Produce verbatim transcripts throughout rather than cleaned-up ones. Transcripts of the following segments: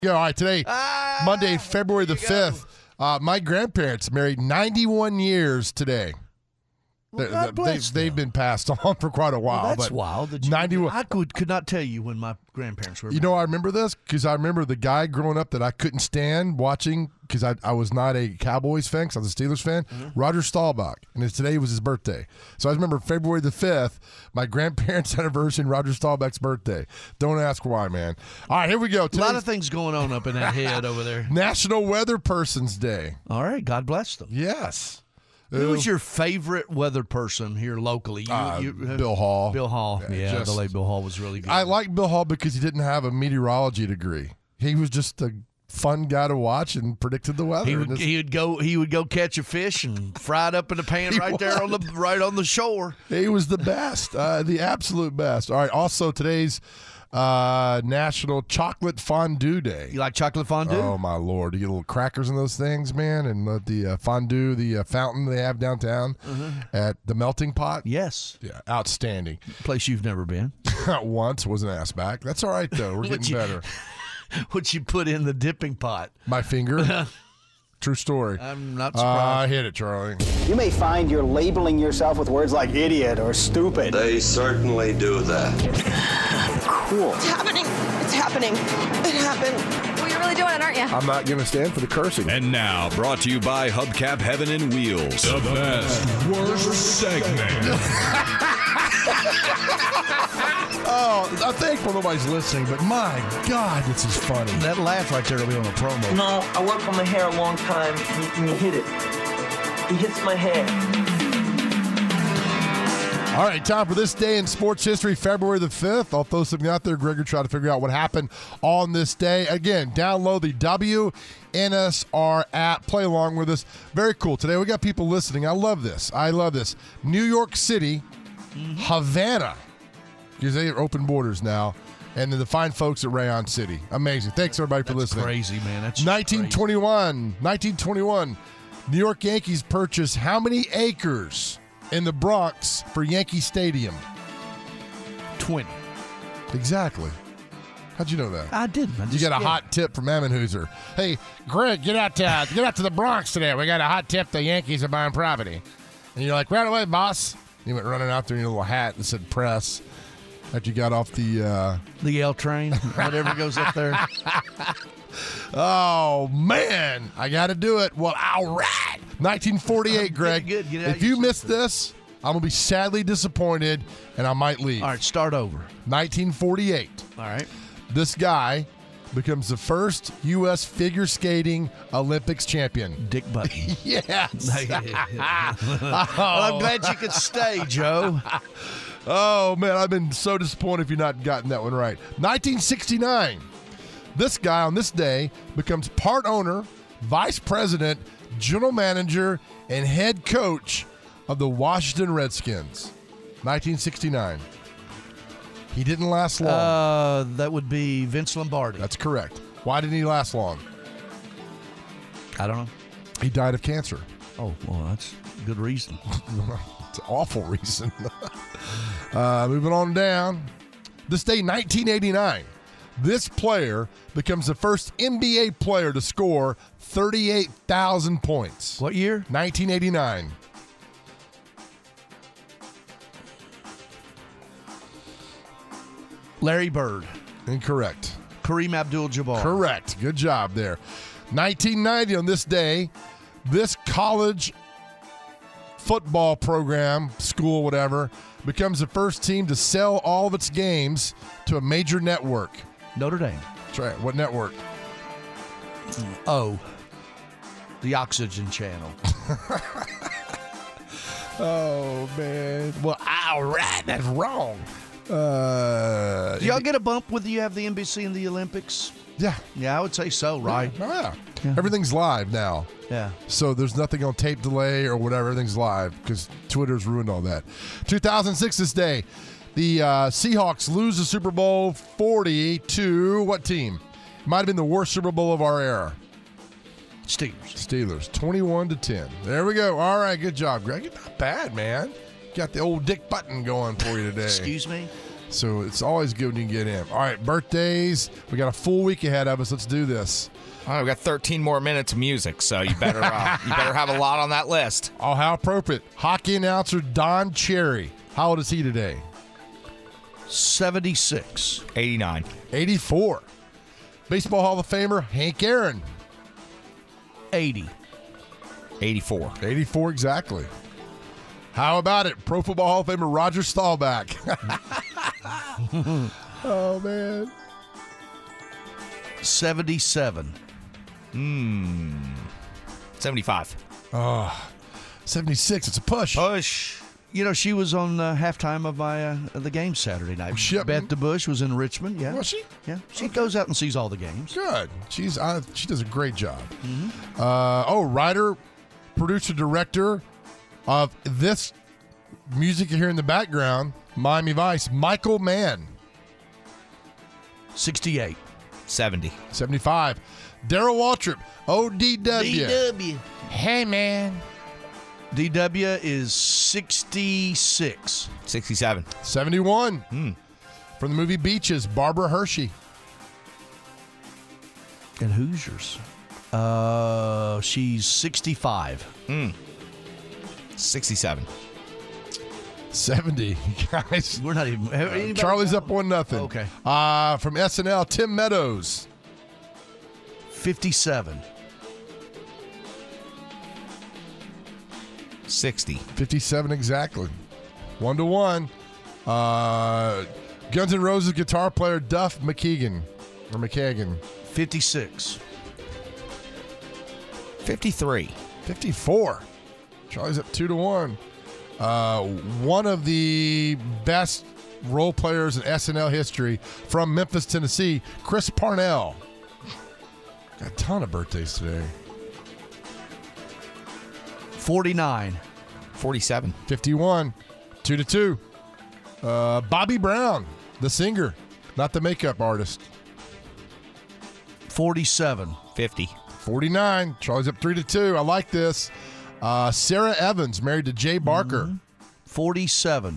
All right, today, ah, Monday, February the fifth, uh, my grandparents married ninety-one years today. Well, They- God they- bless they've, they've been passed on for quite a while. Well, that's but wild. That you, ninety-one. I could, could not tell you when my grandparents were You know, I remember this because I remember the guy growing up that I couldn't stand watching because I, I was not a Cowboys fan because I was a Steelers fan, Mm-hmm. Roger Staubach. And his, today was his birthday. So I remember February the fifth, my grandparents' anniversary and Roger Staubach's birthday. Don't ask why, man. All right, here we go. a Today's lot of things going on up in that head over there. National Weather Person's Day. All right, God bless them. Yes. Who was your favorite weather person here locally? You, Uh, you, Bill Hall. Bill Hall. Yeah, Yeah, just- the late Bill Hall was really good. I like Bill Hall because he didn't have a meteorology degree. He was just a fun guy to watch and predicted the weather. He And would, it's- he would go. He would go catch a fish and fry it up in the pan He right there on the right on the shore. He was the best, uh, the absolute best. All right. Also, today's uh, National Chocolate Fondue Day. You like chocolate fondue? Oh my lord! You get little crackers in those things, man, and the, the uh, fondue, the uh, fountain they have downtown at the Melting Pot. Yes. Yeah, outstanding. Place you've never been. Once was an ass back. That's all right though. We're Would getting you- better. What you put in the dipping pot? My finger. True story. I'm not Uh, surprised. hit it, Charlie. You may find you're labeling yourself with words like idiot or stupid. They certainly do that. Cool. It's happening. It's happening. It happened. Well, you're really doing it, aren't you? I'm not going to stand for the cursing. And now, brought to you by Hubcap Heaven and Wheels. The best, worst segment. Oh, I'm thankful nobody's listening, but my God, this is funny. That laugh right there will be on a promo. No, I work on my hair a long time, and he hit it. He hits my hair. All right, time for this day in sports history, February the fifth. I'll throw something out there. Gregor, try to figure out what happened on this day. Again, download the W N S R app. Play along with us. Very cool. Today we got people listening. I love this. I love this. New York City, Havana, because they are open borders now, and then the fine folks at Rayon City. Amazing. Thanks, everybody, for That's listening. crazy, man. That's just nineteen twenty-one. nineteen twenty-one. New York Yankees purchased how many acres in the Bronx for Yankee Stadium? crazy. twenty. Exactly. How'd you know that? I didn't. I You just- got a yeah. hot tip from Ammenhooser. Hey, Greg, get out to get out to the Bronx today. We got a hot tip. The Yankees are buying property. And you're like, right away, boss. You went running out there in your little hat that said press. After you got off the. Uh, The L train, whatever goes up there. oh man, I got to do it. Well, all right. nineteen forty-eight, Greg. Get it good. Get it out if of your you missed system. this, I'm gonna be sadly disappointed, and I might leave. All right, start over. nineteen forty-eight. All right. This guy becomes the first U S figure skating Olympics champion. Dick Button. Yes. Well, I'm glad you could stay, Joe. Oh, man, I've been so disappointed if you've not gotten that one right. nineteen sixty-nine. This guy on this day becomes part owner, vice president, general manager, and head coach of the Washington Redskins. nineteen sixty-nine. He didn't last long. Uh, that would be Vince Lombardi. That's correct. Why didn't he last long? I don't know. He died of cancer. Oh, well, that's a good reason. It's an awful reason. uh, moving on down. This day, nineteen eighty-nine. This player becomes the first N B A player to score thirty-eight thousand points. What year? nineteen eighty-nine. Larry Bird. Incorrect. Kareem Abdul-Jabbar. Correct. Good job there. nineteen ninety on this day, this college football program, school, whatever, becomes the first team to sell all of its games to a major network. Notre Dame. That's right. What network? Oh. The Oxygen Channel. Oh, man. Well, all right. That's wrong. Uh, Do y'all get a bump when you have the N B C in the Olympics? yeah. Yeah, I would say so, right? Oh, yeah. Everything's live now. Yeah. So there's nothing on tape delay or whatever. Everything's live because Twitter's ruined all that. two thousand six this day, the uh, Seahawks lose the Super Bowl forty to what team? Might have been the worst Super Bowl of our era. Steelers. Steelers, twenty-one to ten. There we go. All right, good job, Greg. You're not bad, man. Got the old Dick Button going for you today. Excuse me? So it's always good when you can get in. All right, birthdays. We got a full week ahead of us. Let's do this. All right, we got thirteen more minutes of music, so you better uh, you better have a lot on that list. Oh, how appropriate. Hockey announcer Don Cherry. How old is he today? seventy-six. eighty-nine. eighty-four. Baseball Hall of Famer Hank Aaron. eighty. eighty-four. eighty-four exactly. How about it? Pro Football Hall of Famer Roger Staubach. Oh, man. seventy-seven. Hmm. seventy-five. Oh, seventy-six. It's a push. Push. You know, she was on uh, halftime of my uh, of the game Saturday night. Shipman? Beth DeBush was in Richmond. Yeah. Was she? Yeah. She goes out and sees all the games. Good. She's uh, she does a great job. Uh, oh, writer, producer, director of this music you hear in the background, Miami Vice, Michael Mann. sixty-eight. seventy. seventy-five. Daryl Waltrip, O D W. W. Hey, man. D W is sixty-six. sixty-seven. seventy-one. Hmm. From the movie Beaches, Barbara Hershey. And Hoosiers. Uh, she's sixty-five. Hmm. sixty-seven. seventy. Guys. We're not even. have anybody Charlie's got up one nothing. Okay. Uh, from S N L, Tim Meadows. fifty-seven. sixty. fifty-seven exactly. One to one. Uh, Guns N' Roses guitar player Duff McKagan. Or McKagan. fifty-six. fifty-three. fifty-four. Charlie's up two to one. Uh, one of the best role players in S N L history from Memphis, Tennessee, Chris Parnell. Got a ton of birthdays today. forty-nine. forty-seven. fifty-one. Two to two. Uh, Bobby Brown, the singer, not the makeup artist. forty-seven. fifty. forty-nine. Charlie's up three to two. I like this. Uh, Sarah Evans, married to Jay Barker. Mm-hmm. forty-seven.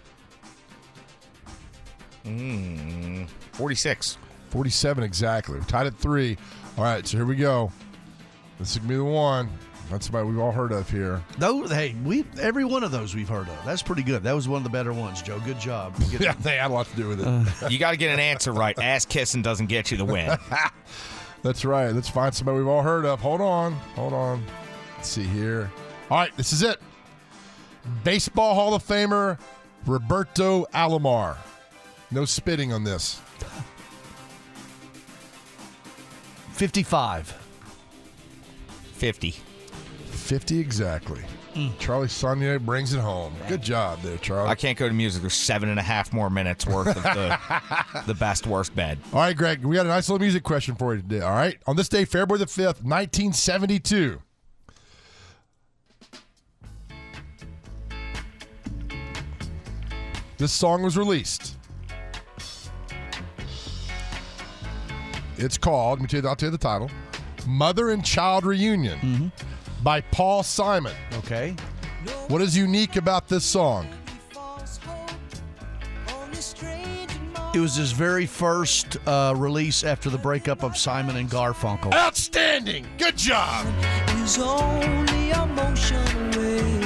Mm, forty-six. forty-seven exactly. We're tied at three. All right, so here we go. This is going to be the one. That's somebody we've all heard of here. Those, hey, we every one of those we've heard of. That's pretty good. That was one of the better ones, Joe. Good job. Good Yeah, they had a lot to do with it. Uh. You got to get an answer right. Ass kissing doesn't get you the win. That's right. Let's find somebody we've all heard of. Hold on. Hold on. Let's see here. All right, this is it. Baseball Hall of Famer Roberto Alomar. No spitting on this. fifty-five. fifty. fifty exactly. Mm. Charlie Saunier brings it home. Good job there, Charlie. I can't go to music. There's seven and a half more minutes worth of the the best worst bed. All right, Greg, we got a nice little music question for you today. All right. On this day, February the fifth, nineteen seventy-two. This song was released. It's called, let me tell you, I'll tell you the title, Mother and Child Reunion Mm-hmm. by Paul Simon. Okay. What is unique about this song? It was his very first uh, release after the breakup of Simon and Garfunkel. Outstanding. Good job. Is only emotion away.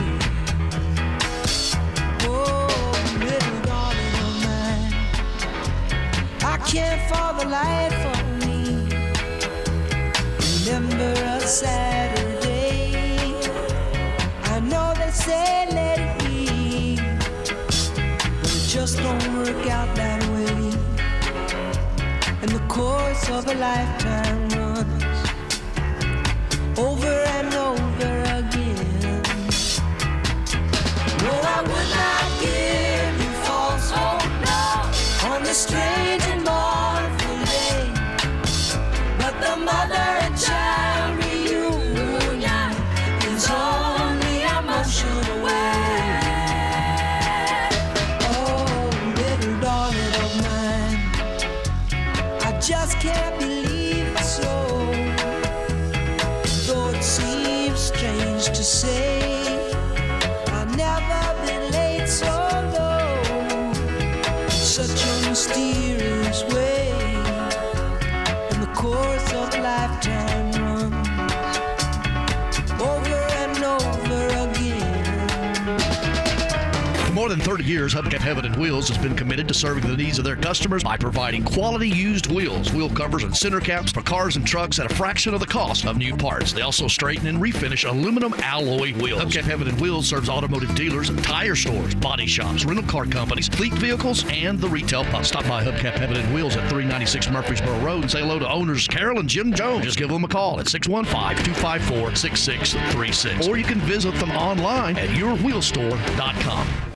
Oh, little darling of mine, I can't for the life of me remember a Saturday. I know they say let it be, but it just don't work out that way. And the course of a lifetime runs over and over again. No, I would not give you false hope now on this strange and mournful day. But the mother and child reunion is only a motion away. Oh, little darling of mine, I just can't believe it's so. Though it seems strange to say, I've never been laid so low. Such lifetime runs over and over again. For more than thirty years, Hubcap Heaven and Wheels has been committed to serving the needs of their customers by providing quality used wheels, wheel covers, and center caps for cars and trucks at a fraction of the cost of new parts. They also straighten and refinish aluminum alloy wheels. Hubcap Heaven and Wheels serves automotive dealers, tire stores, body shops, rental car companies, fleet vehicles, and the retail pub. Stop by Hubcap Heaven and Wheels at three ninety-six Murfreesboro Road and say hello to owners Carol and Jim Jones. Just give them a call at six one five, two five four, six six three six. Or you can visit them online at your wheel store dot com.